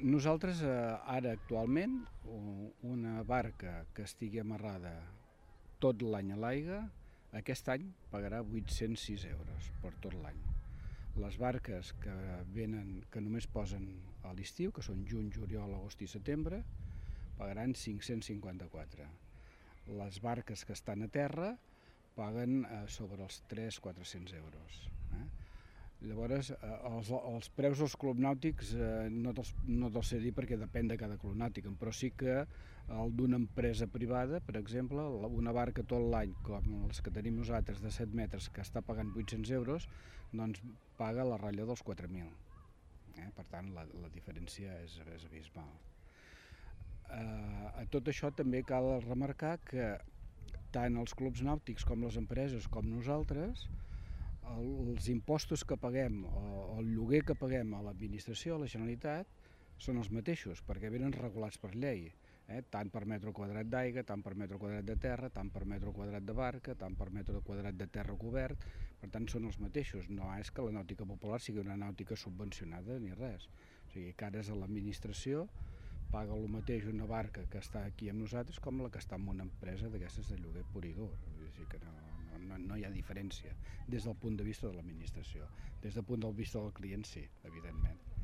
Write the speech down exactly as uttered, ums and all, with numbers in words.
Nosaltres, eh, ara actualment, una barca que estigui amarrada tot l'any a l'aigua, aquest any pagarà vuit-cents sis euros per tot l'any. Les barques que venen, que només posen a l'estiu, que són juny, juliol, agost i setembre, pagaran cinc-cents cinquanta-quatre. Les barques que estan a terra paguen eh, sobre els tres-quatre-cents euros. Eh? Llavors, eh, els, els preus dels clubs nàutics eh, no te'ls no te sé dir perquè depèn de cada club nàutic, però sí que el d'una empresa privada, per exemple, una barca tot l'any, com les que tenim nosaltres de set metres, que està pagant vuit-cents euros, doncs paga la ratlla dels quatre mil. Eh? Per tant, la, la diferència és, és abismal. Eh, a tot això també cal remarcar que tant els clubs nàutics com les empreses com nosaltres, els impostos que paguem o el lloguer que paguem a l'administració, a la Generalitat, són els mateixos, perquè venen regulats per llei, eh? Tant per metre quadrat d'aigua, tant per metre quadrat de terra, tant per metre quadrat de barca, tant per metre quadrat de terra cobert, per tant són els mateixos, no és que la nàutica popular sigui una nàutica subvencionada ni res, o sigui, que ara és a l'administració, paga el mateix una barca que està aquí amb nosaltres com la que està en una empresa d'aquestes de lloguer pur i dur. Vull dir que no, no, no hi ha diferència des del punt de vista de l'administració. Des del punt de vista del client sí, evidentment.